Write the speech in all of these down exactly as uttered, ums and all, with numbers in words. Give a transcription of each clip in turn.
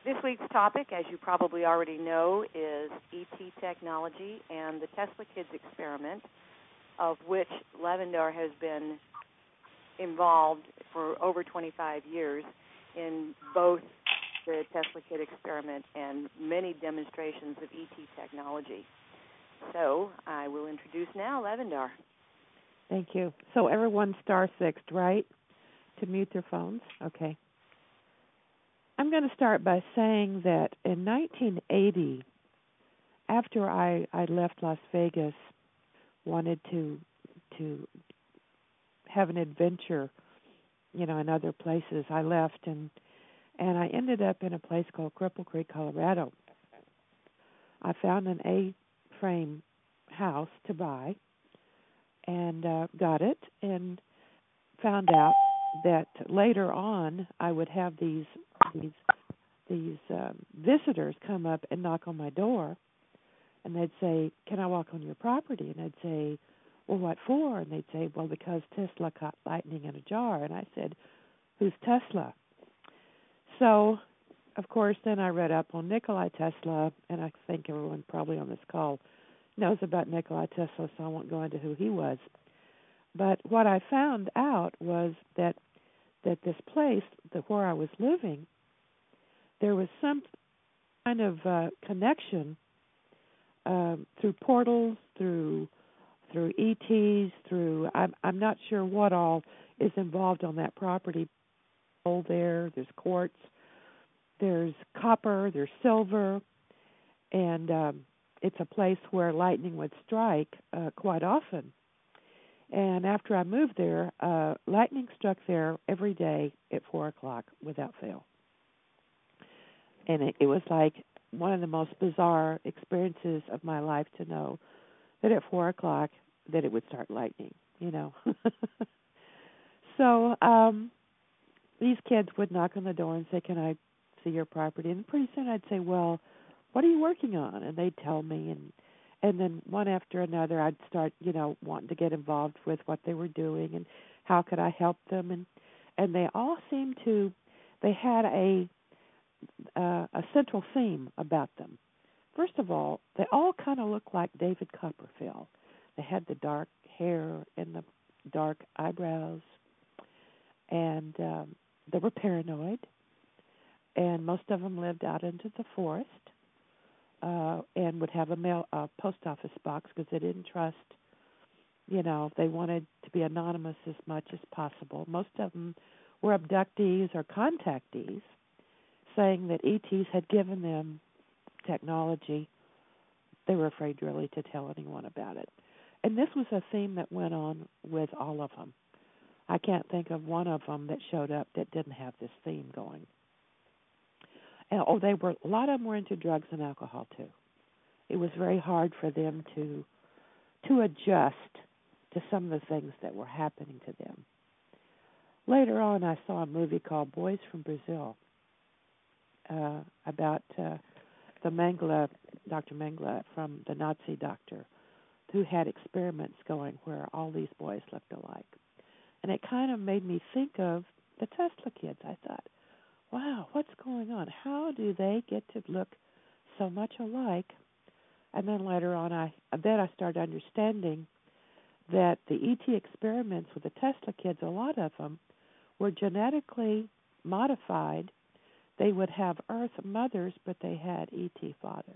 This week's topic, as you probably already know, is E T technology and the Tesla Kids experiment, of which Lavendar has been involved for over twenty-five years in both the Tesla Kid experiment and many demonstrations of E T technology. So I will introduce now Lavendar. Thank you. So everyone star sixed, right, to mute their phones? Okay. I'm going to start by saying that in nineteen eighty, after I, I left Las Vegas, wanted to to have an adventure, you know, in other places, I left and and I ended up in a place called Cripple Creek, Colorado. I found an A-frame house to buy and uh, got it and found out that later on I would have these these these um, visitors come up and knock on my door, and they'd say, "Can I walk on your property?" And I'd say, "Well, what for?" And they'd say, "Well, because Tesla caught lightning in a jar." And I said, "Who's Tesla?" So, of course, then I read up on Nikola Tesla, and I think everyone probably on this call knows about Nikola Tesla, so I won't go into who he was. But what I found out was that that this place, that where I was living, there was some kind of uh, connection um, through portals, through through E Ts, through I'm I'm not sure what all is involved on that property. Gold there, there's quartz, there's copper, there's silver, and um, it's a place where lightning would strike uh, quite often. And after I moved there, uh, lightning struck there every day at four o'clock without fail. And it, it was like one of the most bizarre experiences of my life to know that at four o'clock that it would start lightning, you know. So um, these kids would knock on the door and say, "Can I see your property?" And pretty soon I'd say, "Well, what are you working on?" And they'd tell me, and and then one after another I'd start, you know, wanting to get involved with what they were doing and how could I help them. And and they all seemed to, they had a uh, a central theme about them. First of all, they all kind of looked like David Copperfield. They had the dark hair and the dark eyebrows, and um, they were paranoid, and most of them lived out into the forest uh, and would have a mail a post office box because they didn't trust, you know, they wanted to be anonymous as much as possible. Most of them were abductees or contactees, saying that E Ts had given them technology. They were afraid really to tell anyone about it. And this was a theme that went on with all of them. I can't think of one of them that showed up that didn't have this theme going. And, oh, they were, a lot of them were into drugs and alcohol too. It was very hard for them to to adjust to some of the things that were happening to them. Later on, I saw a movie called Boys from Brazil uh, about uh, the Mengele, Doctor Mengele from the Nazi doctor, who had experiments going where all these boys looked alike. And it kind of made me think of the Tesla kids. I thought, wow, what's going on? How do they get to look so much alike? And then later on, I then I started understanding that the E T experiments with the Tesla kids, a lot of them were genetically modified. They would have Earth mothers, but they had E T fathers.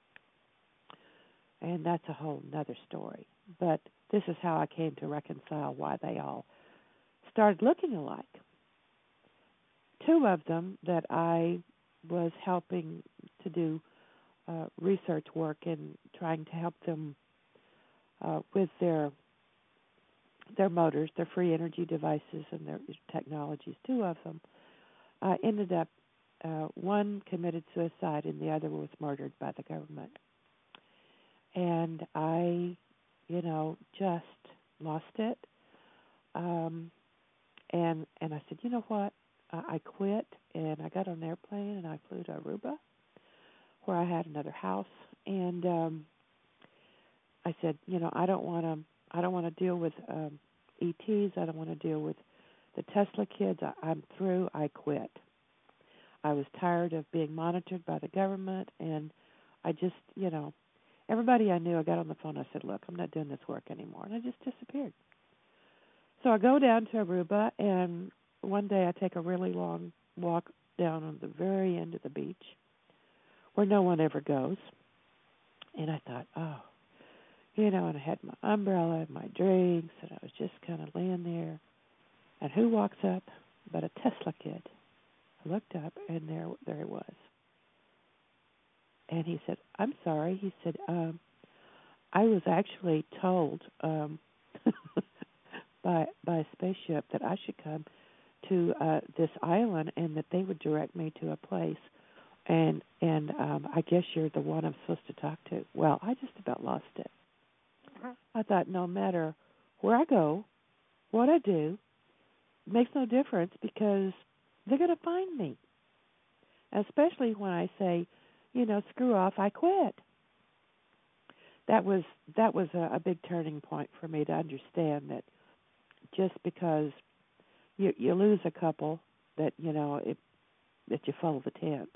And that's a whole other story. But this is how I came to reconcile why they all started looking alike. Two of them that I was helping to do uh, research work and trying to help them uh, with their their motors, their free energy devices, and their technologies. Two of them uh, ended up, uh, one committed suicide and the other was murdered by the government. And I, you know, just lost it. Um, and and I said, you know what? Uh, I quit, and I got on an airplane, and I flew to Aruba, where I had another house. And um, I said, you know, I don't want to. I don't want to deal with um, E Ts. I don't want to deal with the Tesla kids. I, I'm through. I quit. I was tired of being monitored by the government, and I just, you know, everybody I knew, I got on the phone. I said, look, I'm not doing this work anymore, and I just disappeared. So I go down to Aruba, and one day I take a really long walk down on the very end of the beach where no one ever goes. And I thought, oh, you know, and I had my umbrella and my drinks, and I was just kind of laying there. And who walks up but a Tesla kid? I looked up, and there there he was. And he said, I'm sorry. He said, um, I was actually told um, by by a spaceship that I should come to uh, this island and that they would direct me to a place. And and um, I guess you're the one I'm supposed to talk to. Well, I just about lost it. Uh-huh. I thought no matter where I go, what I do, it makes no difference because they're going to find me. Especially when I say, you know, screw off, I quit. That was that was a, a big turning point for me to understand that just because you you lose a couple, that you know it, that you follow the tent.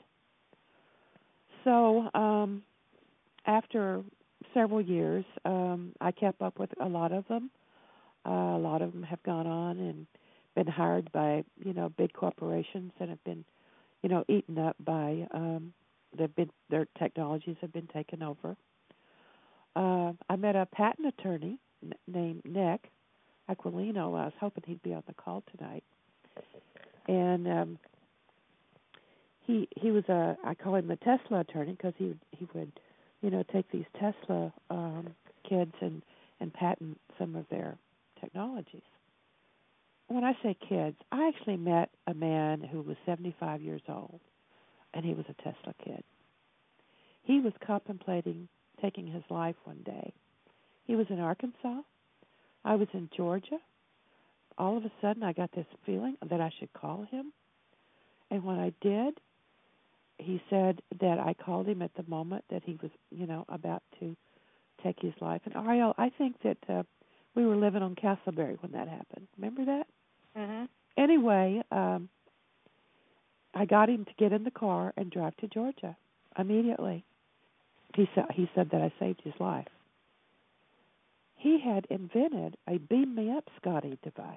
So um, after several years, um, I kept up with a lot of them. Uh, a lot of them have gone on and been hired by you know big corporations and have been you know eaten up by um, they've been their technologies have been taken over. Uh, I met a patent attorney n- named Nick Aquilino. I was hoping he'd be on the call tonight, and um, he he was a I call him the Tesla attorney because he would, he would you know take these Tesla um, kids and and patent some of their technologies. When I say kids, I actually met a man who was seventy-five years old, and he was a Tesla kid. He was contemplating taking his life one day. He was in Arkansas. I was in Georgia. All of a sudden, I got this feeling that I should call him. And when I did, he said that I called him at the moment that he was, you know, about to take his life. And Ariel, I think that uh, we were living on Castleberry when that happened. Remember that? Mm-hmm. Anyway, um, I got him to get in the car and drive to Georgia immediately. He said he said that I saved his life. He had invented a Beam Me Up Scotty device.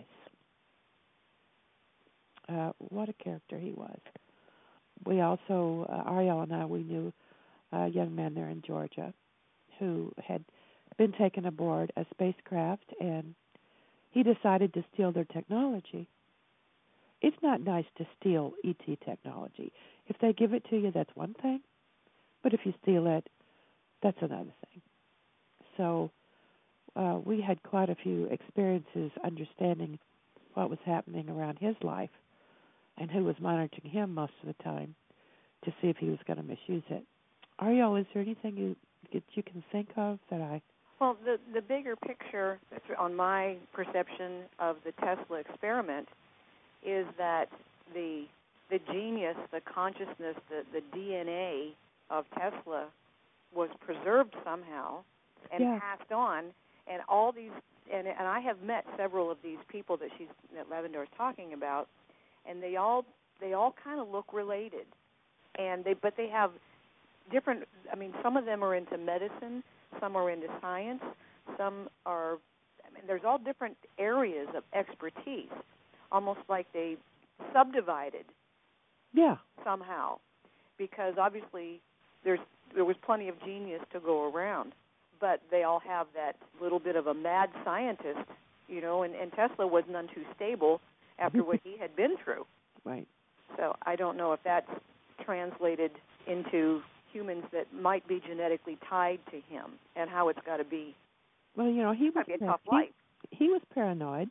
Uh, what a character he was. We also, uh, Ariel and I, we knew a young man there in Georgia who had been taken aboard a spacecraft, and he decided to steal their technology. It's not nice to steal E T technology. If they give it to you, that's one thing. But if you steal it, that's another thing. So uh, we had quite a few experiences understanding what was happening around his life and who was monitoring him most of the time to see if he was going to misuse it. Ariel, is there anything you that you can think of that I... Well, the the bigger picture on my perception of the Tesla experiment is that the the genius, the consciousness, the, the D N A of Tesla was preserved somehow and yeah. passed on, and all these, and, and I have met several of these people that she's that Lavendar is talking about, and they all they all kind of look related, and they but they have different. I mean, some of them are into medicine, some are into science, some are. I mean, there's all different areas of expertise, almost like they subdivided. Yeah. Somehow, because obviously there's there was plenty of genius to go around, but they all have that little bit of a mad scientist, you know, and, and Tesla was none too stable after what he had been through. Right. So I don't know if that's translated into humans that might be genetically tied to him and how it's got to be. Well, you know, he was be a he, tough life. He was paranoid.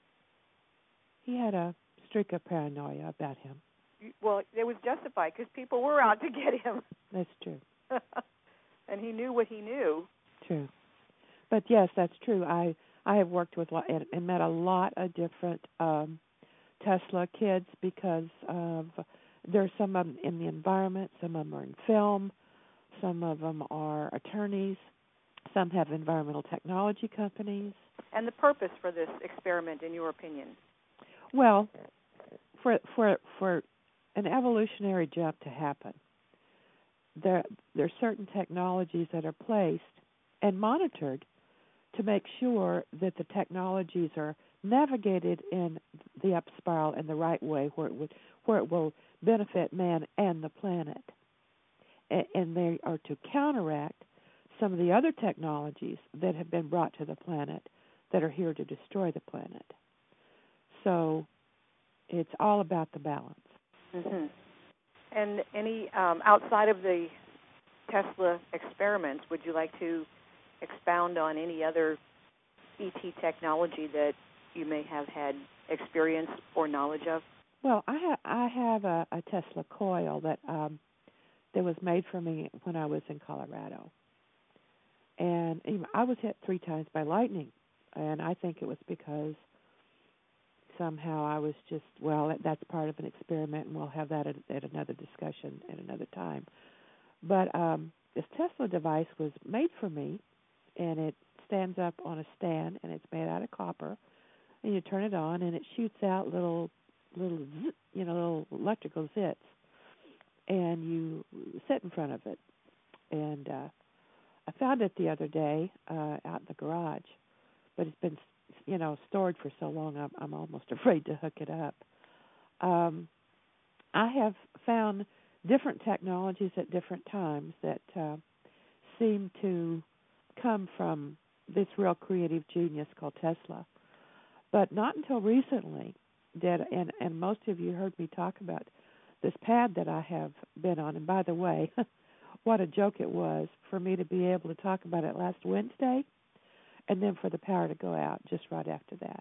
He had a streak of paranoia about him. Well, it was justified because people were out to get him. That's true. And he knew what he knew. True. But yes, that's true. I I have worked with and, and met a lot of different um, Tesla kids because of there's some of them in the environment, some of them are in film, some of them are attorneys, some have environmental technology companies. And the purpose for this experiment, in your opinion? Well, for for for an evolutionary jump to happen. There, there are certain technologies that are placed and monitored to make sure that the technologies are navigated in the up spiral in the right way, where it would, where it will benefit man and the planet. And, and they are to counteract some of the other technologies that have been brought to the planet that are here to destroy the planet. So it's all about the balance. Mm-hmm. And any um, outside of the Tesla experiments, would you like to expound on any other E T technology that you may have had experience or knowledge of? Well, I, ha- I have a, a Tesla coil that um, that was made for me when I was in Colorado. And you know, I was hit three times by lightning, and I think it was because somehow I was just, well, that's part of an experiment, and we'll have that at, at another discussion at another time. But um, this Tesla device was made for me, and it stands up on a stand, and it's made out of copper, and you turn it on, and it shoots out little, little, zit, you know, little electrical zits, and you sit in front of it. And uh, I found it the other day uh, out in the garage, but it's been, you know, stored for so long, I'm, I'm almost afraid to hook it up. Um, I have found different technologies at different times that uh, seem to come from this real creative genius called Tesla. But not until recently did, and, and most of you heard me talk about this pad that I have been on. And by the way, what a joke it was for me to be able to talk about it last Wednesday, and then for the power to go out just right after that.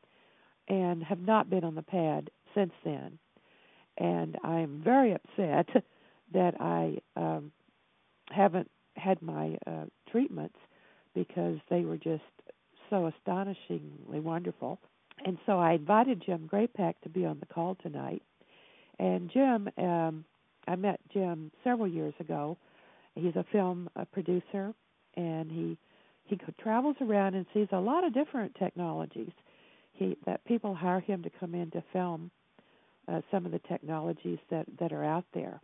And have not been on the pad since then. And I'm very upset that I um, haven't had my uh, treatments because they were just so astonishingly wonderful. And so I invited Jim Graypack to be on the call tonight. And Jim, um, I met Jim several years ago. He's a film uh, producer, and he he travels around and sees a lot of different technologies. He that people hire him to come in to film uh, some of the technologies that, that are out there.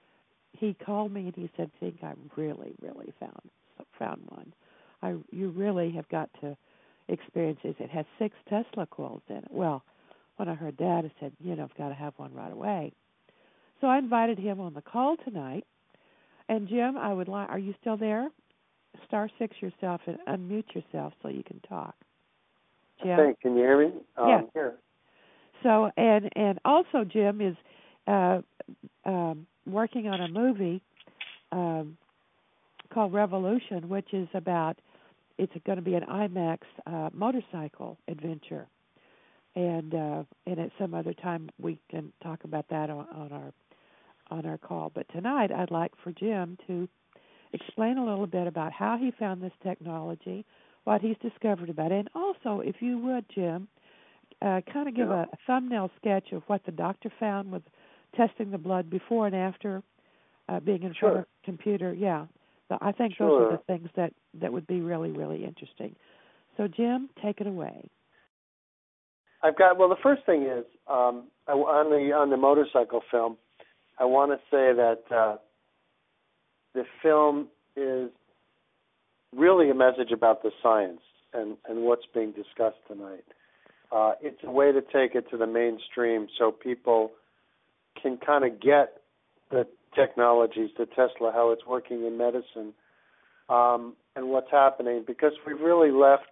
He called me and he said, "Think I really, really found found one. I you really have got to experience this. It has six Tesla coils in it." Well, when I heard that, I said, "You know, I've got to have one right away." So I invited him on the call tonight. And Jim, I would like. Are you still there? Star six yourself and unmute yourself so you can talk. Jim, hey, can you hear me? Um, yeah. Here. So and and also Jim is uh, um, working on a movie um, called Revolution, which is about. It's going to be an IMAX uh, motorcycle adventure, and uh, and at some other time we can talk about that on, on our on our call. But tonight I'd like for Jim to explain a little bit about how he found this technology, what he's discovered about it, and also, if you would, Jim, uh, kind of give yeah. a, a thumbnail sketch of what the doctor found with testing the blood before and after uh, being in sure. front of a computer. Yeah, so I think sure. those are the things that, that would be really, really interesting. So, Jim, take it away. I've got, well, the first thing is, um, on the on the motorcycle film, I want to say that uh, the film is really a message about the science and, and what's being discussed tonight. Uh, it's a way to take it to the mainstream so people can kind of get the technologies, the Tesla, how it's working in medicine, um, and what's happening, because we've really left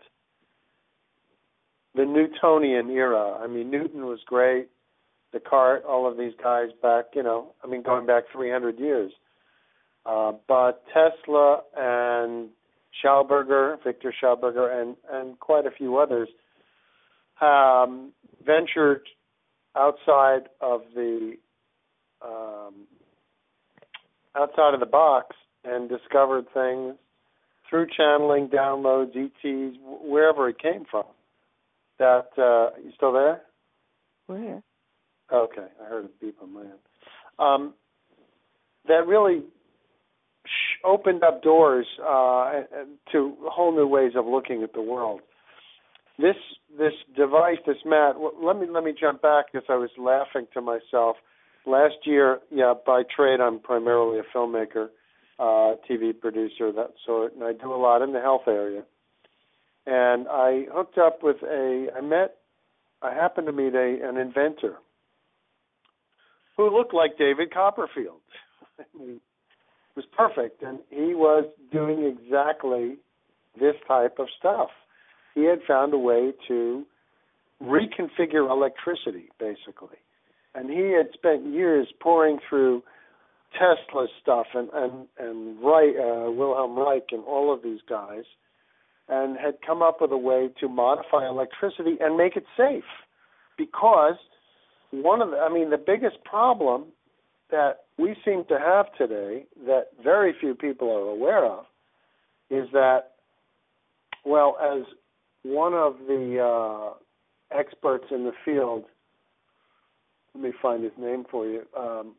the Newtonian era. I mean, Newton was great, Descartes, all of these guys back, you know, I mean, going back three hundred years. Uh, but Tesla and Schauberger, Victor Schauberger, and, and quite a few others um, ventured outside of the um, outside of the box and discovered things through channeling, downloads, E Ts, wherever it came from. That uh, you still there? We're here. Okay, I heard a beep on my end. Um, that really sh- opened up doors uh, to whole new ways of looking at the world. This this device, this mat. Let me let me jump back because I was laughing to myself last year, yeah, by trade, I'm primarily a filmmaker, uh, T V producer, that sort, and I do a lot in the health area. And I hooked up with a, I met, I happened to meet a an inventor who looked like David Copperfield. He was perfect, and he was doing exactly this type of stuff. He had found a way to reconfigure electricity, basically. And he had spent years pouring through Tesla stuff and, and, and Reich, uh, Wilhelm Reich and all of these guys, and had come up with a way to modify electricity and make it safe. Because one of the, I mean, the biggest problem that we seem to have today that very few people are aware of is that, well, as one of the uh, experts in the field, let me find his name for you, um,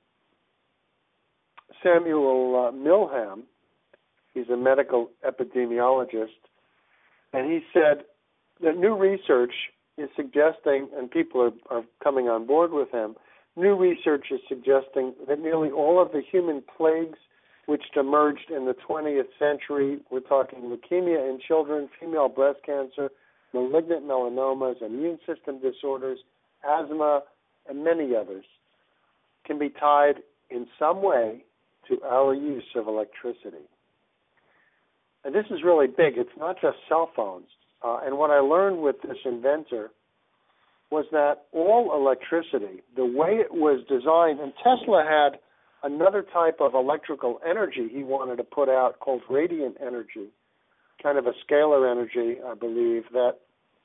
Samuel uh, Milham, he's a medical epidemiologist, and he said that new research is suggesting, and people are, are coming on board with him, new research is suggesting that nearly all of the human plagues which emerged in the twentieth century, we're talking leukemia in children, female breast cancer, malignant melanomas, immune system disorders, asthma, and many others, can be tied in some way to our use of electricity. And this is really big. It's not just cell phones. Uh, and what I learned with this inventor was that all electricity, the way it was designed, and Tesla had another type of electrical energy he wanted to put out called radiant energy, kind of a scalar energy, I believe, that,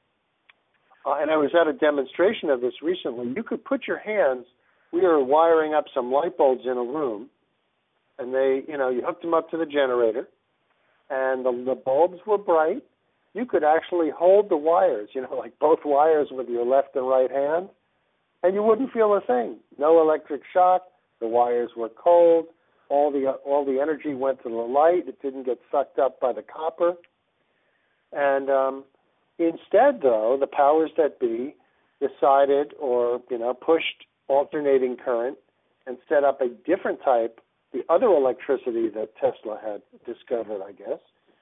uh, and I was at a demonstration of this recently. You could put your hands, we were wiring up some light bulbs in a room, and they, you know, you hooked them up to the generator, and the, the bulbs were bright. You could actually hold the wires, you know, like both wires with your left and right hand, and you wouldn't feel a thing. No electric shock. The wires were cold. All the all the energy went to the light. It didn't get sucked up by the copper. And um, instead, though, the powers that be decided, or you know, pushed alternating current and set up a different type, the other electricity that Tesla had discovered, I guess.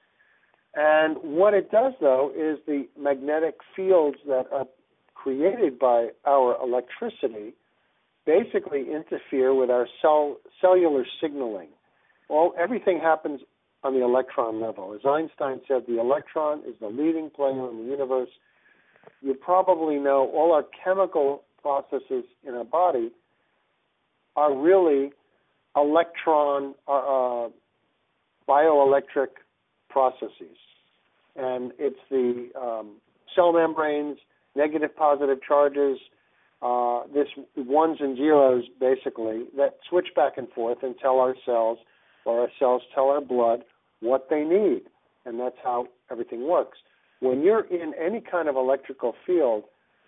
And what it does, though, is the magnetic fields that are created by our electricity basically interfere with our cell, cellular signaling. All everything happens on the electron level. As Einstein said, the electron is the leading player in the universe. You probably know all our chemical processes in our body are really electron, uh, bioelectric processes. And it's the um, cell membranes, negative, positive charges, uh, this ones and zeros, basically, that switch back and forth and tell our cells, or our cells tell our blood, what they need. And that's how everything works. When you're in any kind of electrical field,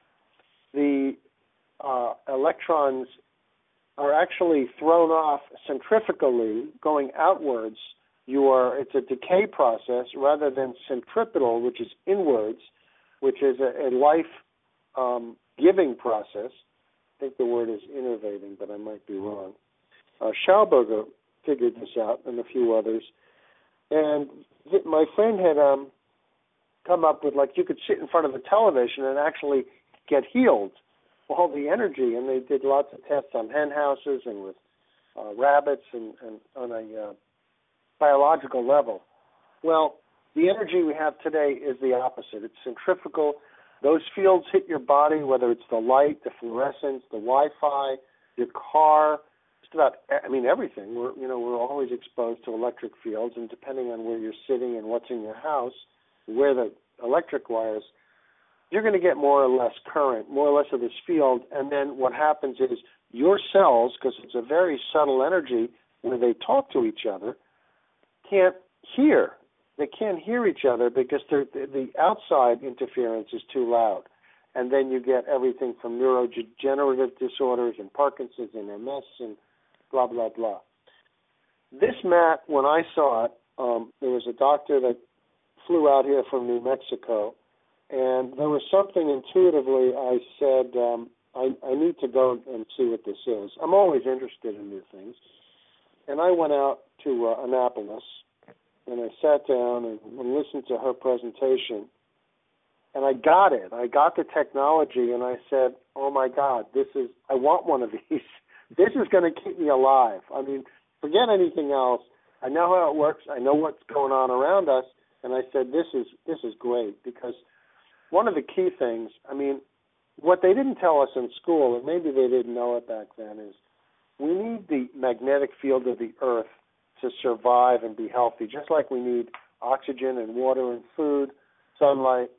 the uh, electrons are actually thrown off centrifugally, going outwards. You are, it's a decay process rather than centripetal, which is inwards, which is a, a life-giving um, process. I think the word is innervating, but I might be wrong. Uh, Schauberger figured this out, and a few others. And th- my friend had um, come up with, like, you could sit in front of the television and actually get healed, all the energy. And they did lots of tests on hen houses and with uh, rabbits and, and on a uh, biological level. Well, the energy we have today is the opposite. It's centrifugal. Those fields hit your body, whether it's the light, the fluorescence, the Wi-Fi, your car, just about, I mean, everything. We're, you know, we're always exposed to electric fields, and depending on where you're sitting and what's in your house, where the electric wires, you're going to get more or less current, more or less of this field, and then what happens is your cells, because it's a very subtle energy where they talk to each other, can't hear. They can't hear each other because the, the outside interference is too loud. And then you get everything from neurodegenerative disorders and Parkinson's and M S and blah, blah, blah. This mat, when I saw it, um, there was a doctor that flew out here from New Mexico, and there was something intuitively I said, um, I, I need to go and see what this is. I'm always interested in new things. And I went out to uh, Annapolis, and I sat down and, and listened to her presentation. And I got it. I got the technology, and I said, oh, my God, this is, I want one of these. This is going to keep me alive. I mean, forget anything else. I know how it works. I know what's going on around us. And I said, this is this is great, because one of the key things, I mean, what they didn't tell us in school, and maybe they didn't know it back then, is we need the magnetic field of the earth to survive and be healthy, just like we need oxygen and water and food, sunlight.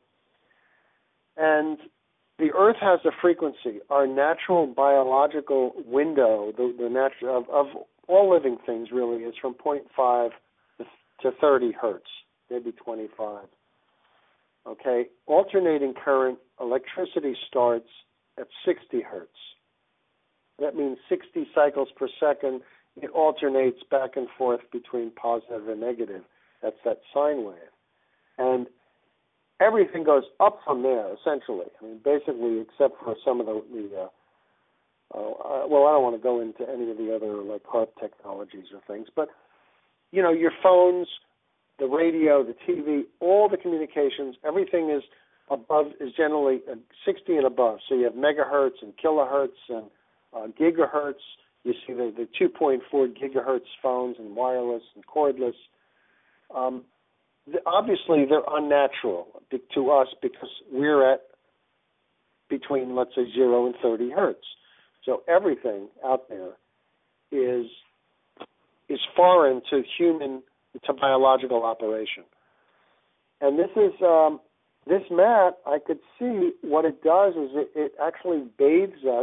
And the earth has a frequency. Our natural biological window, the, the natural of, of all living things really, is from zero point five to thirty hertz, maybe twenty-five. Okay, alternating current electricity starts at sixty hertz. That means sixty cycles per second. It alternates back and forth between positive and negative. That's that sine wave. And everything goes up from there, essentially. I mean, basically, except for some of the, the uh, uh, well, I don't want to go into any of the other, like, HAARP technologies or things. But, you know, your phones, the radio, the T V, all the communications, everything is above, is generally sixty and above. So you have megahertz and kilohertz and uh, gigahertz. You see the, the two point four gigahertz phones and wireless and cordless. Um, the, obviously, they're unnatural to us because we're at between, let's say, zero and thirty hertz. So everything out there is is foreign to human, to biological operation. And this is um, this mat. I could see what it does is it, it actually bathes us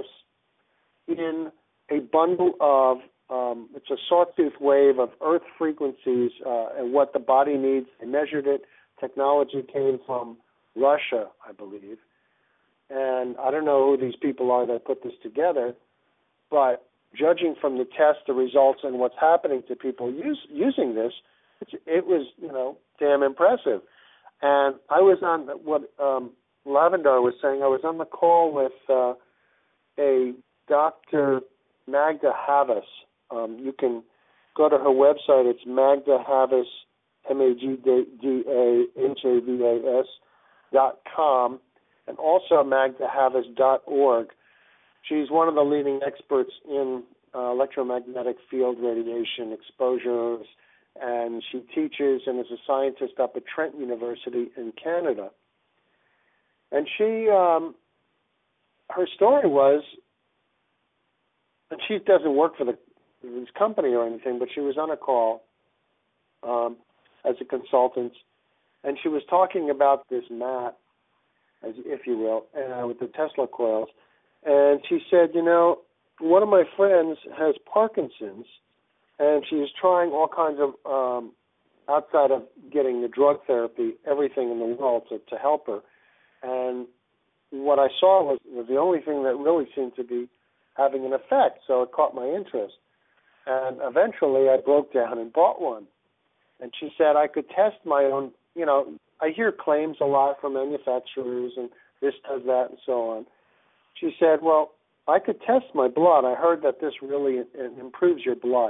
in a bundle of um, it's a sawtooth wave of earth frequencies uh, and what the body needs. They measured it. Technology came from Russia, I believe. And I don't know who these people are that put this together, but judging from the test, the results, and what's happening to people use, using this, it was, you know, damn impressive. And I was on what um, Lavendar was saying. I was on the call with uh, a Doctor Magda Havas. Um, you can go to her website. It's Magda Havas, M A G D A H A V A S dot com, and also magda havas dot org. She's one of the leading experts in uh, electromagnetic field radiation exposures, and she teaches and is a scientist up at Trent University in Canada. And she, um, her story was, and she doesn't work for the this company or anything, but she was on a call um, as a consultant, and she was talking about this mat, as if you will, uh, with the Tesla coils. And she said, you know, one of my friends has Parkinson's, and she's trying all kinds of, um, outside of getting the drug therapy, everything in the world to, to help her. And what I saw was, was the only thing that really seemed to be having an effect, so it caught my interest. And eventually I broke down and bought one. And she said I could test my own, you know, I hear claims a lot from manufacturers and this does that and so on. She said, well, I could test my blood. I heard that this really improves your blood.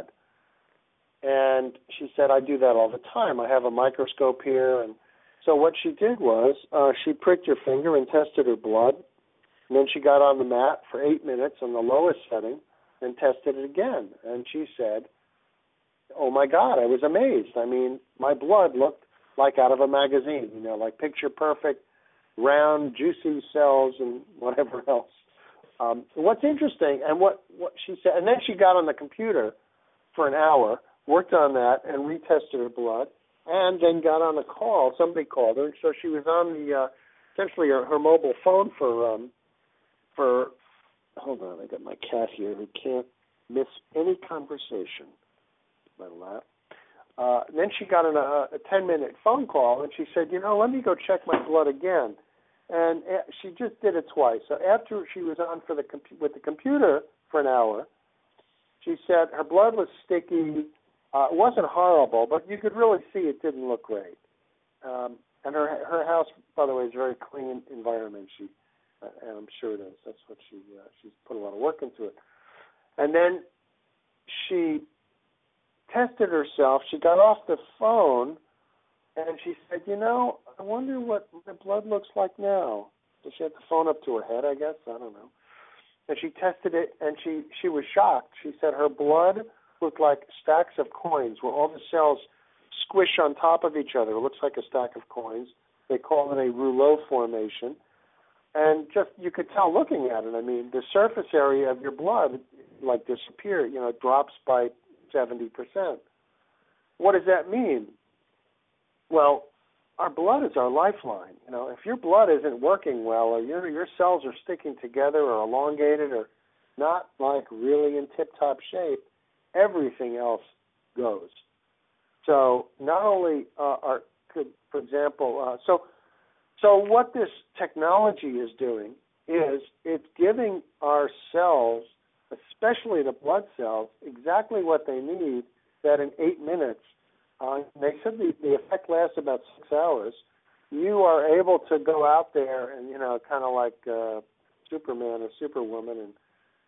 And she said, I do that all the time. I have a microscope here. And so what she did was uh, she pricked her finger and tested her blood. And then she got on the mat for eight minutes on the lowest setting and tested it again. And she said, oh, my God, I was amazed. I mean, my blood looked like out of a magazine, you know, like picture perfect, round, juicy cells and whatever else. Um, what's interesting, and what, what she said, and then she got on the computer for an hour, worked on that, and retested her blood, and then got on a call. Somebody called her, so she was on the, uh, essentially her, her mobile phone for, um, for, hold on, I got my cat here who can't miss any conversation. My lap. Uh, then she got on a, a ten-minute phone call, and she said, you know, let me go check my blood again. And uh, she just did it twice. So after she was on for the compu- with the computer for an hour, she said her blood was sticky. Uh, it wasn't horrible, but you could really see it didn't look great. Um, and her her house, by the way, is a very clean environment. She and I'm sure it is. That's what she uh, she's put a lot of work into it. And then she tested herself. She got off the phone, and she said, you know, I wonder what my blood looks like now. So she had the phone up to her head, I guess. I don't know. And she tested it, and she, she was shocked. She said her blood looked like stacks of coins where all the cells squish on top of each other. It looks like a stack of coins. They call it a rouleau formation. And just, you could tell looking at it. I mean, the surface area of your blood, like, disappeared. You know, it drops by seventy percent. What does that mean? Well, our blood is our lifeline. You know, if your blood isn't working well, or your your cells are sticking together or elongated or not like really in tip-top shape, everything else goes. So not only uh, are, could, for example, uh, so so what this technology is doing is it's giving our cells, especially the blood cells, exactly what they need. That in eight minutes. Uh, they said the, the effect lasts about six hours. You are able to go out there and, you know, kind of like uh, Superman or Superwoman and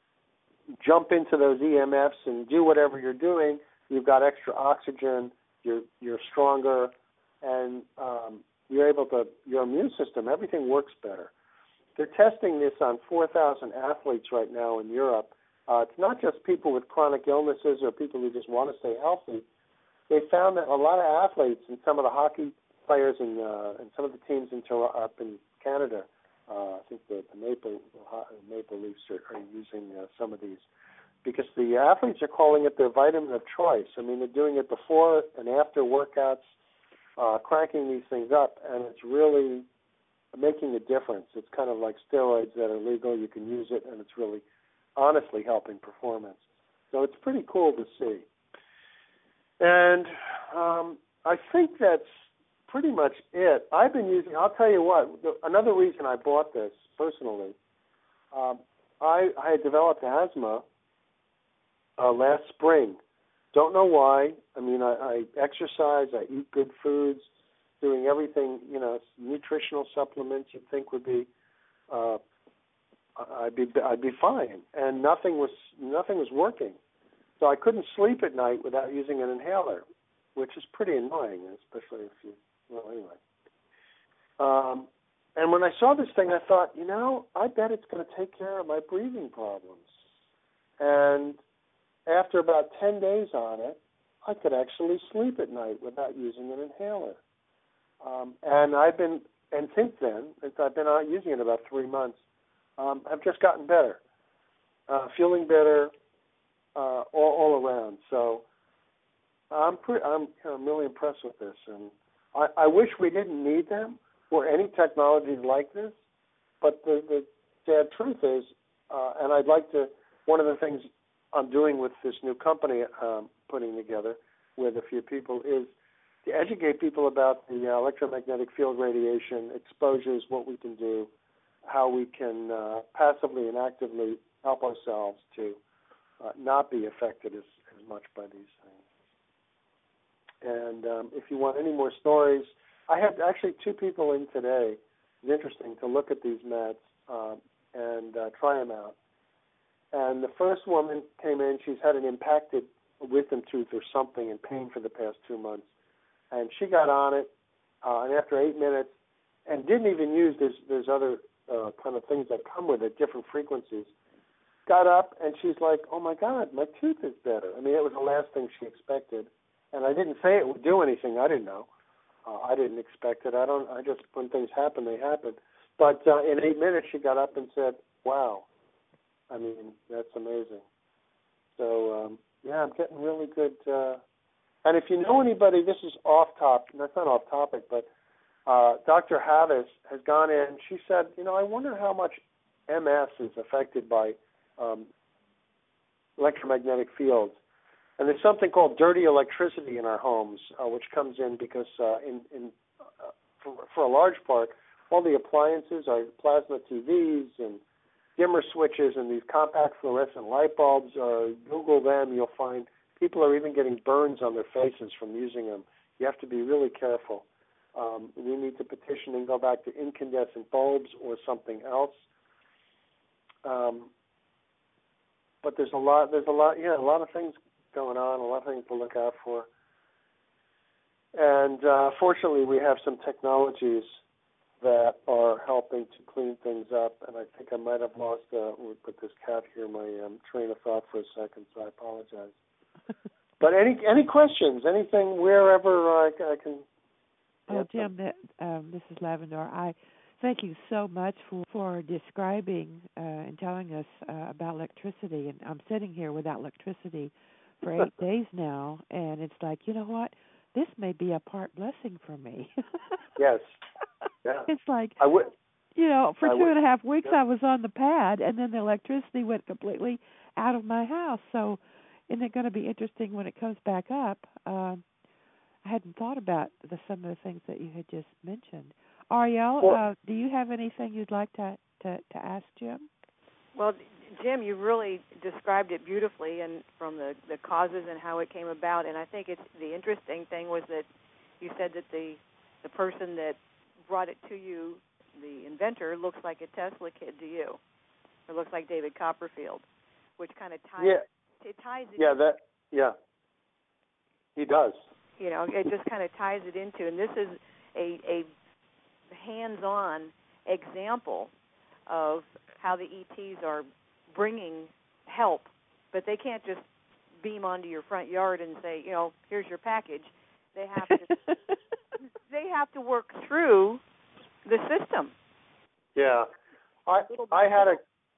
jump into those E M Fs and do whatever you're doing. You've got extra oxygen. You're you're stronger, and um, you're able to. Your immune system, everything works better. They're testing this on four thousand athletes right now in Europe. Uh, it's not just people with chronic illnesses or people who just want to stay healthy. They found that a lot of athletes and some of the hockey players and uh, and some of the teams in Toronto, up in Canada, uh, I think the, the Maple Maple Leafs are, are using uh, some of these because the athletes are calling it their vitamin of choice. I mean, they're doing it before and after workouts, uh, cranking these things up, and it's really making a difference. It's kind of like steroids that are legal. You can use it, and it's really honestly helping performance. So it's pretty cool to see. And um, I think that's pretty much it. I've been using, I'll tell you what, the, another reason I bought this personally, um, I, I had developed asthma uh, last spring. Don't know why. I mean, I, I exercise, I eat good foods, doing everything, you know, nutritional supplements you'd think would be, uh, I'd be I'd be fine, and nothing was nothing was working. So I couldn't sleep at night without using an inhaler, which is pretty annoying, especially if you, well, anyway. Um, and when I saw this thing, I thought, you know, I bet it's going to take care of my breathing problems. And after about ten days on it, I could actually sleep at night without using an inhaler. Um, and I've been, and since then, since I've been out using it about three months, um, I've just gotten better, uh, feeling better, Uh, all, all around. So I'm pretty, I'm, you know, I'm really impressed with this, and I, I wish we didn't need them or any technologies like this. But the, the sad truth is, uh, and I'd like to. One of the things I'm doing with this new company um, putting together with a few people is to educate people about the uh, electromagnetic field radiation exposures, what we can do, how we can uh, passively and actively help ourselves to Uh, not be affected as, as much by these things. And um, if you want any more stories, I have actually two people in today. It's interesting to look at these meds uh, and uh, try them out. And the first woman came in. She's had an impacted wisdom tooth or something in pain for the past two months. And she got on it, uh, and after eight minutes, and didn't even use, there's, there's other uh, kind of things that come with it, different frequencies, got up, and she's like, oh, my God, my tooth is better. I mean, it was the last thing she expected. And I didn't say it would do anything. I didn't know. Uh, I didn't expect it. I don't. I just, when things happen, they happen. But uh, in eight minutes, she got up and said, wow. I mean, that's amazing. So, um, yeah, I'm getting really good. Uh, and if you know anybody, this is off topic. That's not off topic, but uh, Doctor Havis has gone in. She said, you know, I wonder how much M S is affected by Um, electromagnetic fields. And there's something called dirty electricity in our homes, uh, which comes in because uh, in, in uh, for, for a large part, all the appliances are plasma T Vs and dimmer switches and these compact fluorescent light bulbs. Or Google them, you'll find people are even getting burns on their faces from using them. You have to be really careful. Um, we need to petition and go back to incandescent bulbs or something else. Um, but there's a lot, there's a lot, yeah, a lot of things going on, a lot of things to look out for. And uh, fortunately, we have some technologies that are helping to clean things up. And I think I might have lost, uh, with this cat here, my um, train of thought for a second, so I apologize. But any any questions, anything, wherever I, I can Oh, Jim, that, um, this is Lavendar. I thank you so much for, for describing uh, and telling us uh, about electricity. And I'm sitting here without electricity for eight days now, and it's like, you know what? This may be a part blessing for me. Yes. Yeah. It's like, I would, you know, for I two would, and a half weeks yeah. I was on the pad, and then the electricity went completely out of my house. So isn't it going to be interesting when it comes back up? Um, I hadn't thought about the, some of the things that you had just mentioned. Ariel, Well, uh, do you have anything you'd like to, to, to ask Jim? Well, Jim, you really described it beautifully, and from the, the causes and how it came about. And I think it's the interesting thing was that you said that the the person that brought it to you, the inventor, looks like a Tesla kid to you, or looks like David Copperfield, which kind of ties yeah. it ties it. Yeah, that yeah. He does. You know, it just kind of ties it into, and this is a a hands-on example of how the E Ts are bringing help, but they can't just beam onto your front yard and say, you know, here's your package. They have to they have to work through the system. Yeah, I I had a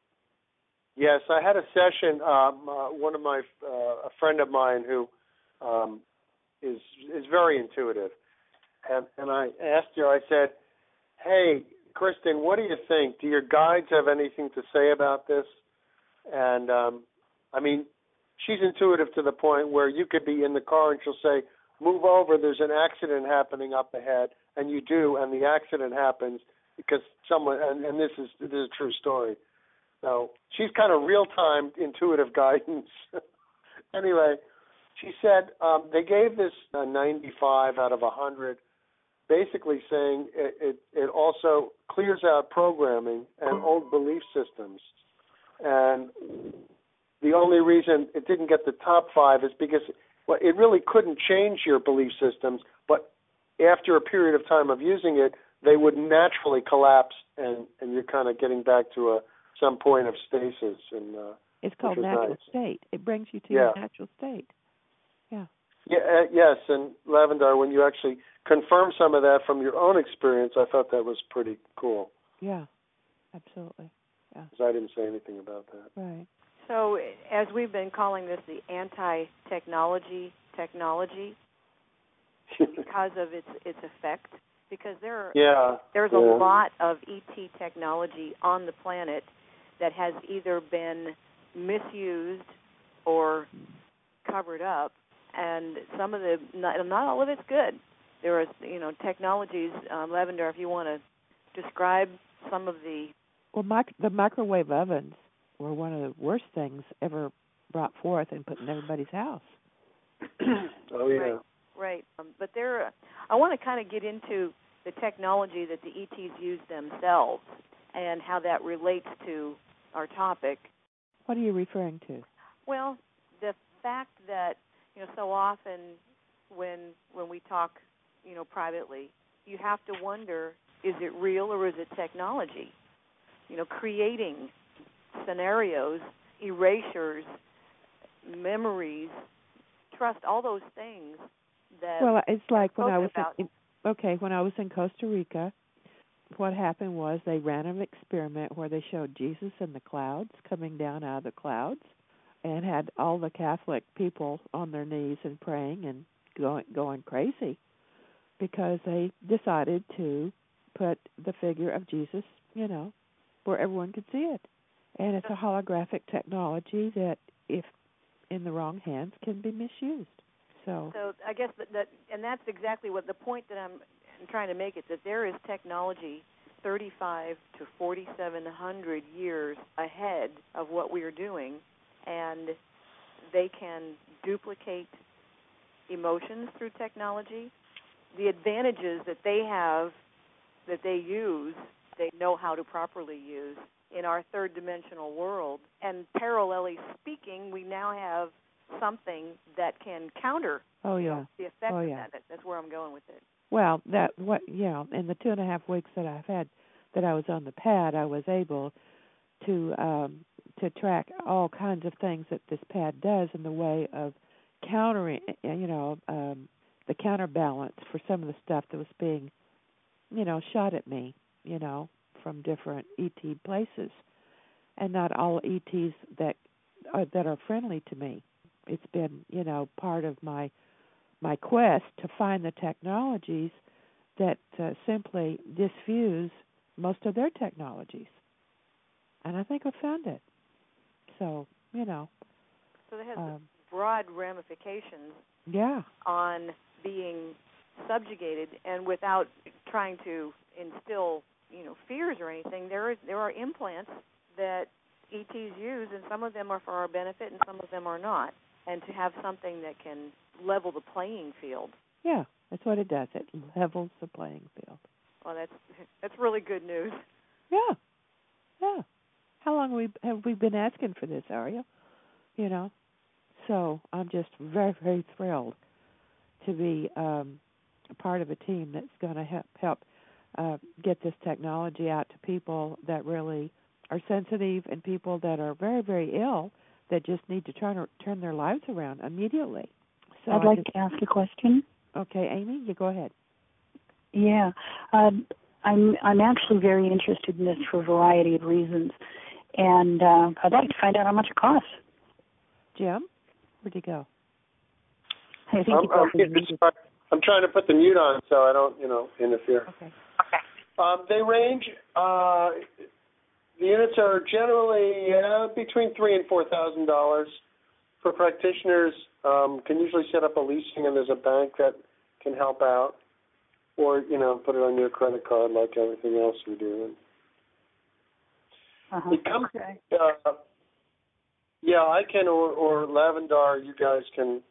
yes, I had a session. Um, uh, one of my uh, a friend of mine who um, is is very intuitive, and and I asked her. I said, "Hey, Kristen, what do you think? Do your guides have anything to say about this?" And um, I mean, she's intuitive to the point where you could be in the car and she'll say, "Move over. There's an accident happening up ahead," and you do, and the accident happens because someone. And, and this is this is a true story. So she's kind of real-time intuitive guidance. Anyway, she said um, they gave this uh, ninety-five out of one hundred, basically saying it, it, it also clears out programming and old belief systems. And the only reason it didn't get the top five is because well, it really couldn't change your belief systems, but after a period of time of using it, they would naturally collapse, and, and you're kind of getting back to a some point of stasis. And uh, it's called natural nice. state. It brings you to yeah. your natural state. Yeah. Yeah. Uh, yes, and Lavendar, when you actually confirm some of that from your own experience, I thought that was pretty cool. Yeah, absolutely. Yeah. Because I didn't say anything about that. Right. So as we've been calling this the anti-technology technology because of its its effect, because there are yeah. there's yeah. a lot of E T technology on the planet that has either been misused or covered up, and some of the not, not all of it's good. There are you know technologies, um, Lavendar, if you want to describe some of the well, mic- the microwave ovens were one of the worst things ever brought forth and put in everybody's house. Oh yeah. Right. Right. Um, but there, I want to kind of get into the technology that the E Ts use themselves and how that relates to our topic. What are you referring to? Well, the fact that, you know, so often when when we talk, you know, privately, you have to wonder, is it real or is it technology? You know, creating scenarios, erasures, memories, trust, all those things that well, it's like when I was about. in, okay, when I was in Costa Rica, what happened was they ran an experiment where they showed Jesus in the clouds coming down out of the clouds, and had all the Catholic people on their knees and praying and going going crazy because they decided to put the figure of Jesus, you know, where everyone could see it. And it's a holographic technology that, if in the wrong hands, can be misused. So, so I guess that, that, and that's exactly what the point that I'm, I'm trying to make, it that there is technology thirty-five to forty-seven hundred years ahead of what we are doing, and they can duplicate emotions through technology. The advantages that they have, that they use, they know how to properly use. in our third dimensional world. And parallelly speaking, we now have something that can counter oh, you yeah. know, the effect oh, of yeah. that. That's where I'm going with it. Well, that what yeah, in the two and a half weeks that I've had that I was on the pad, I was able to um, to track all kinds of things that this pad does in the way of countering, you know, um, the counterbalance for some of the stuff that was being, you know, shot at me, you know, from different E T places, and not all E Ts that are, that are friendly to me. It's been, you know, part of my my quest to find the technologies that uh, simply disfuse most of their technologies. And I think I found it. So, you know. So it has um, broad ramifications yeah. on being subjugated, and without trying to instill, you know, fears or anything, there is there are implants that E Ts use, and some of them are for our benefit and some of them are not. And to have something that can level the playing field. Yeah, that's what it does. It levels the playing field. Well, that's that's really good news. Yeah, yeah. How long have we, have we been asking for this, Ariel? You know? So I'm just very, very thrilled to be um, a part of a team that's going to help, help uh, get this technology out to people that really are sensitive and people that are very, very ill that just need to turn turn their lives around immediately. So I'd I like just, to ask a question. Okay, Amy, you go ahead. Yeah, um, I'm I'm actually very interested in this for a variety of reasons, and uh, I'd like to find out how much it costs. Jim, where'd you go? I think I'm, you I'm, probably need it. I'm trying to put the mute on so I don't, you know, interfere. Okay. Um, they range. Uh, the units are generally uh, between three and four thousand dollars. For practitioners, um, can usually set up a leasing, and there's a bank that can help out, or you know, put it on your credit card like everything else we do. Uh-huh. It comes, Okay. uh, yeah, I can, or, or Lavendar, you guys can.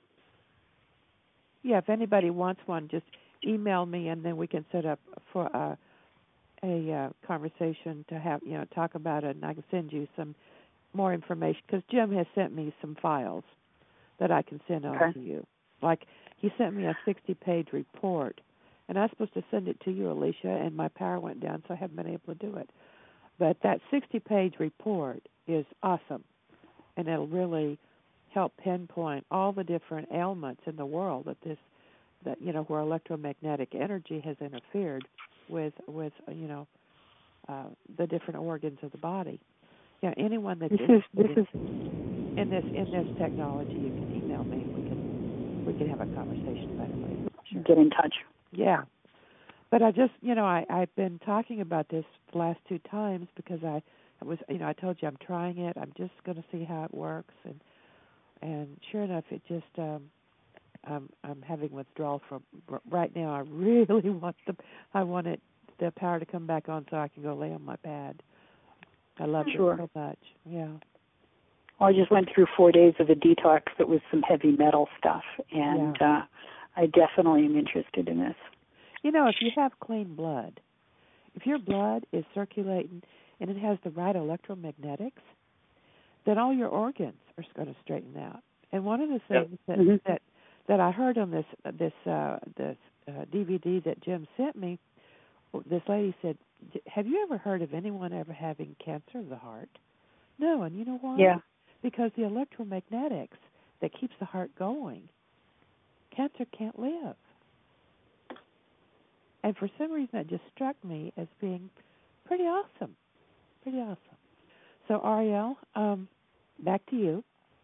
Yeah, if anybody wants one, just email me, and then we can set up for a, a uh, conversation to have, you know, talk about it, and I can send you some more information, because Jim has sent me some files that I can send on Okay. to you. Like, he sent me a sixty-page report, and I was supposed to send it to you, Alicia, and my power went down, so I haven't been able to do it. But that sixty-page report is awesome, and it'll really help pinpoint all the different ailments in the world that this, that you know, where electromagnetic energy has interfered with, with you know, uh, the different organs of the body. Yeah, anyone that's This is this interested is in this in this technology, you can email me. We can we can have a conversation about it later. Sure. get in touch. Yeah, but I just you know I I've been talking about this the last two times because I, I was you know I told you I'm trying it. I'm just going to see how it works, and and sure enough, it just um, I'm I'm having withdrawal from right now. I really want the I want it the power to come back on so I can go lay on my pad. I love Sure. it so much. Yeah. Well, I just went through four days of a detox that was some heavy metal stuff, and Yeah. uh, I definitely am interested in this. You know, if you have clean blood, if your blood is circulating and it has the right electromagnetics, then all your organs are going to straighten out. And one of the things Yep. that, Mm-hmm. that that I heard on this this uh, this uh, D V D that Jim sent me, this lady said, "Have you ever heard of anyone ever having cancer of the heart?" No, and you know why? Yeah. Because the electromagnetics that keeps the heart going, cancer can't live. And for some reason, that just struck me as being pretty awesome, pretty awesome. So, Ariel, um, back to you.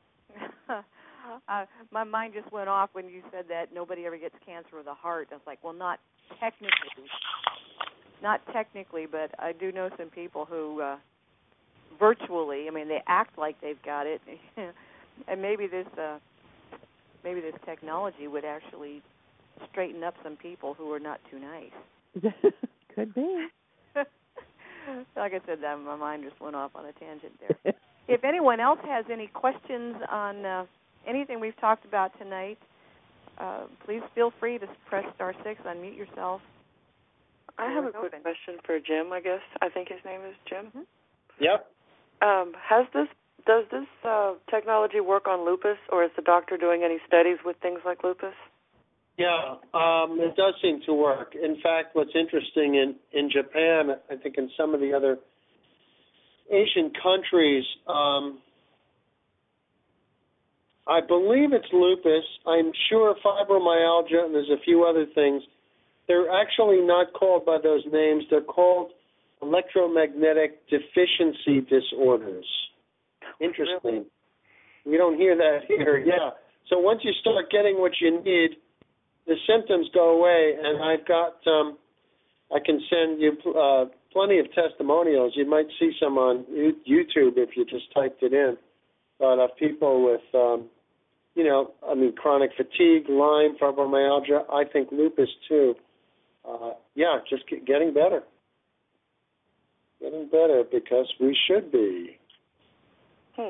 uh, my mind just went off when you said that nobody ever gets cancer of the heart. I was like, well, not technically. Not technically, but I do know some people who uh, virtually, I mean, they act like they've got it. And maybe this uh, maybe this technology would actually straighten up some people who are not too nice. Could be. Like I said, that my mind just went off on a tangent there. If anyone else has any questions on uh, anything we've talked about tonight, uh, please feel free to press star six, unmute yourself. I have a quick question for Jim, I guess. I think his name is Jim. Mm-hmm. Yep. Um, has this does this uh, technology work on lupus, or is the doctor doing any studies with things like lupus? Yeah, um, it does seem to work. In fact, what's interesting in, in Japan, I think in some of the other Asian countries, um, I believe it's lupus. I'm sure fibromyalgia, and there's a few other things. They're actually not called by those names. They're called electromagnetic deficiency disorders. Interesting. Really? We don't hear that here. Yeah. So once you start getting what you need, the symptoms go away, and I've got, um, I can send you uh, plenty of testimonials. You might see some on YouTube if you just typed it in, but of people with, um, you know, I mean, chronic fatigue, Lyme, fibromyalgia, I think lupus too. Uh, yeah, just get, getting better. Getting better because we should be. Hmm.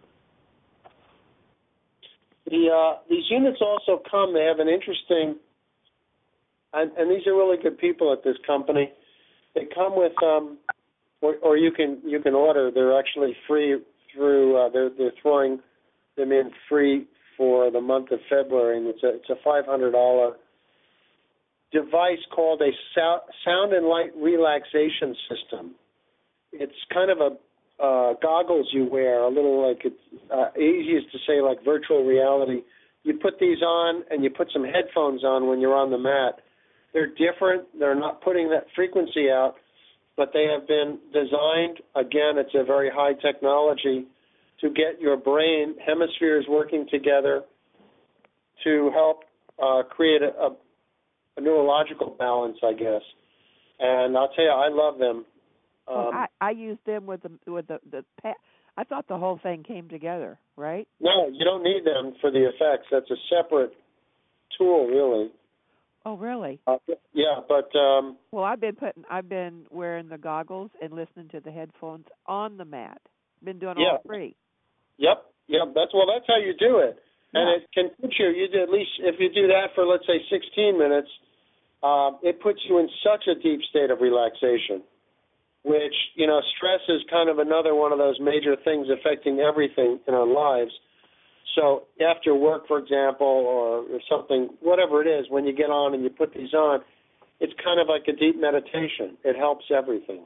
The uh, these units also come. They have an interesting, and, and these are really good people at this company. They come with, um, or, or you can you can order. They're actually free through. Uh, they're they're throwing them in free for the month of February, and it's a it's a five hundred dollar device called a sound and light relaxation system. It's kind of a uh, goggles you wear, a little like it's uh, easiest to say like virtual reality. You put these on and you put some headphones on when you're on the mat. They're different. They're not putting that frequency out, but they have been designed, again, it's a very high technology, to get your brain hemispheres working together to help uh, create a, a, a neurological balance, I guess. And I'll tell you, I love them. Um, well, I, I used them with the with the, the pa- I thought the whole thing came together, right? No, you don't need them for the effects. That's a separate tool, really. Oh, really? Uh, yeah, but um, well, I've been putting, I've been wearing the goggles and listening to the headphones on the mat. Been doing yeah. all three. Yep, yep. That's well. That's how you do it, and yeah. it can put you. You do, at least if you do that for let's say sixteen minutes, uh, it puts you in such a deep state of relaxation. Which, you know, stress is kind of another one of those major things affecting everything in our lives. So after work, for example, or, or something, whatever it is, when you get on and you put these on, it's kind of like a deep meditation. It helps everything.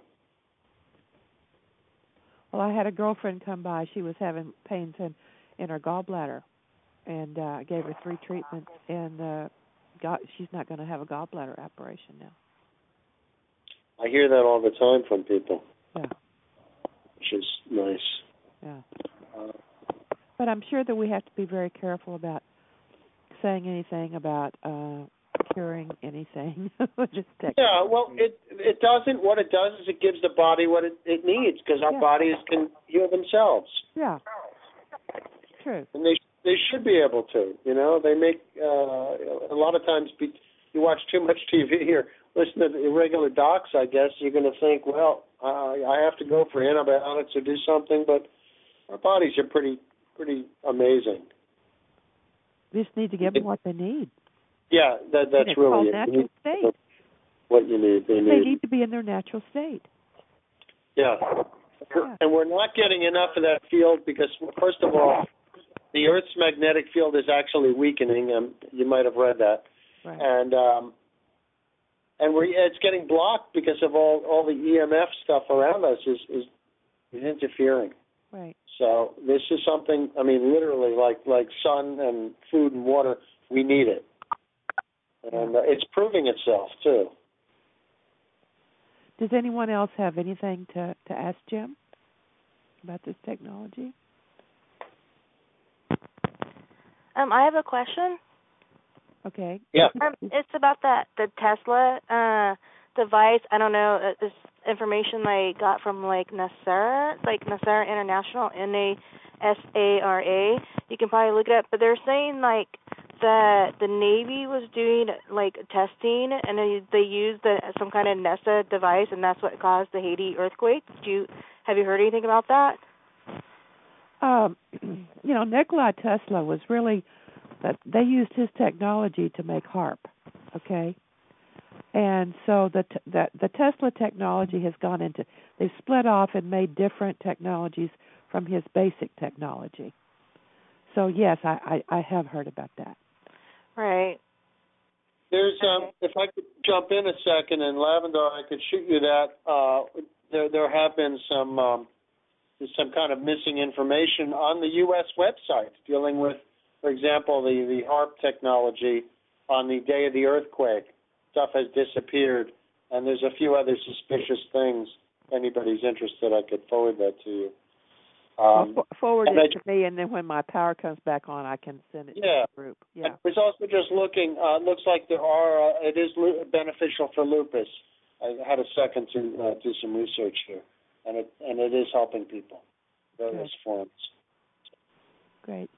Well, I had a girlfriend come by. She was having pains in, in her gallbladder, and uh, I gave her three treatments, and uh, got, she's not going to have a gallbladder operation now. I hear that all the time from people. Yeah. Which is nice. Yeah. Uh, but I'm sure that we have to be very careful about saying anything about uh, curing anything. Just yeah, well, it it doesn't. What it does is it gives the body what it, it needs because our yeah. bodies can heal themselves. Yeah. True. And they they should be able to. You know, they make uh, a lot of times be, you watch too much T V or listen to the irregular docs, I guess, you're going to think, well, I, I have to go for antibiotics or do something, but our bodies are pretty pretty amazing. We just need to give them what they need. Yeah, that, that's it's really called natural state. What you need. They, they need. need to be in their natural state. Yeah. yeah. And we're not getting enough of that field because, first of all, the Earth's magnetic field is actually weakening. Um, you might have read that. Right. And um, and we're, it's getting blocked because of all, all the E M F stuff around us is, is is interfering. Right. So this is something, I mean, literally like, like sun and food and water, we need it. And uh, it's proving itself, too. Does anyone else have anything to, to ask Jim about this technology? Um, I have a question. Okay. Yeah. Um, it's about that the Tesla uh, device. I don't know. Uh, this information I got from like NASAR, like NASAR International, N A S A R A. You can probably look it up. But they're saying like that the Navy was doing like testing, and they they used the, some kind of NASA device, and that's what caused the Haiti earthquake. Did you have you heard anything about that? Um, you know, Nikola Tesla was really that they used his technology to make HAARP, okay, And so the t- the the Tesla technology has gone into, they've split off and made different technologies from his basic technology. So yes, I, I, I have heard about that. Right. There's um, Okay. if I could jump in a second, and Lavender, I could shoot you that. Uh, there there have been some um, there's some kind of missing information on the U S website dealing with, for example, the the HAARP technology on the day of the earthquake. Stuff has disappeared, and there's a few other suspicious things. If anybody's interested, I could forward that to you. Um, well, f- forward and it I- to me, and then when my power comes back on, I can send it Yeah. to the group. Yeah. I was also just looking. Uh, looks like there are. Uh, it is lu- beneficial for lupus. I had a second to uh, do some research here, and it and it is helping people, various Good. forms. Great.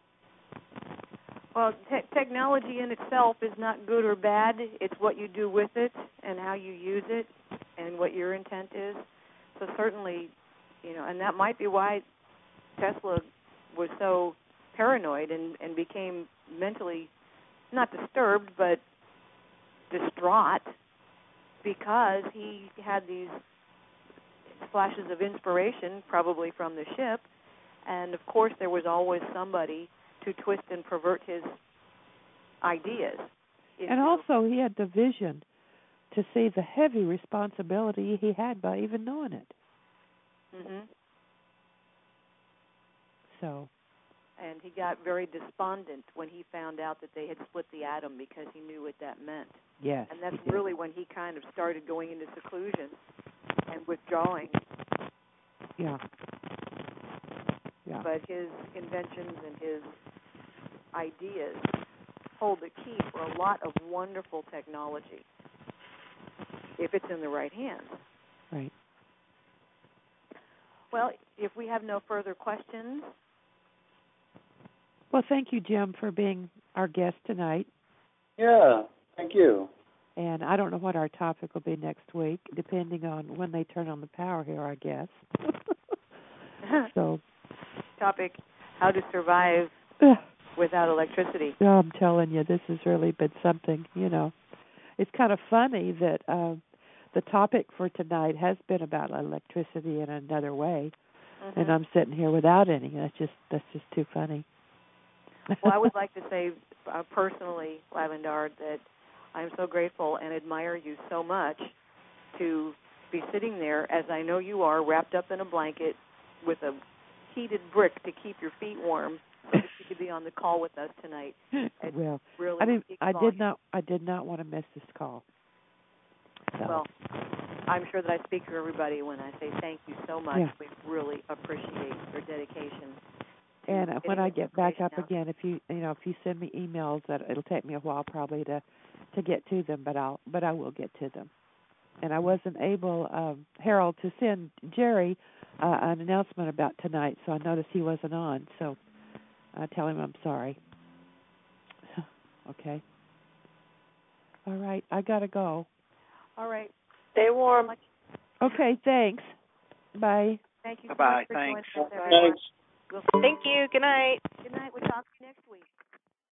Well, te- technology in itself is not good or bad. It's what you do with it and how you use it and what your intent is. So certainly, you know, and that might be why Tesla was so paranoid and, and became mentally not disturbed but distraught, because he had these flashes of inspiration, probably from the ship, and of course there was always somebody to twist and pervert his ideas. If And you- also, he had the vision to see the heavy responsibility he had by even knowing it. Mhm. So, And he got very despondent when he found out that they had split the atom, because he knew what that meant. yes. And that's he did. really when he kind of started going into seclusion and withdrawing. Yeah. Yeah. But his inventions and his ideas hold the key for a lot of wonderful technology, if it's in the right hands. Right. Well, if we have no further questions. Well, thank you, Jim, for being our guest tonight. Yeah. Thank you. And I don't know what our topic will be next week, depending on when they turn on the power here, I guess. So, Topic, how to survive without electricity. no, I'm telling you, this has really been something, you know. It's kind of funny that uh, the topic for tonight has been about electricity in another way, Mm-hmm. and I'm sitting here without any. That's just that's just too funny. Well, I would like to say uh, personally, Lavendar, that I'm so grateful and admire you so much to be sitting there, as I know you are, wrapped up in a blanket with a heated brick to keep your feet warm, so that you could be on the call with us tonight. It Well, really I did speaks I volumes. did not I did not want to miss this call. So, Well, I'm sure that I speak for everybody when I say thank you so much. Yeah. We really appreciate your dedication. to and when getting I this get back information up out. again, if you you know if you send me emails, that it'll take me a while probably to to get to them, but I'll but I will get to them. And I wasn't able, um, Harold, to send Jerry uh, an announcement about tonight, so I noticed he wasn't on. So I tell him I'm sorry. Okay. All right, I gotta go. All right. Stay warm. Okay, thanks. Bye. Thank you so Bye-bye. much for Thanks. joining us, everyone. Thanks. We'll Thank you. Good night. Good night. We'll talk to you next week.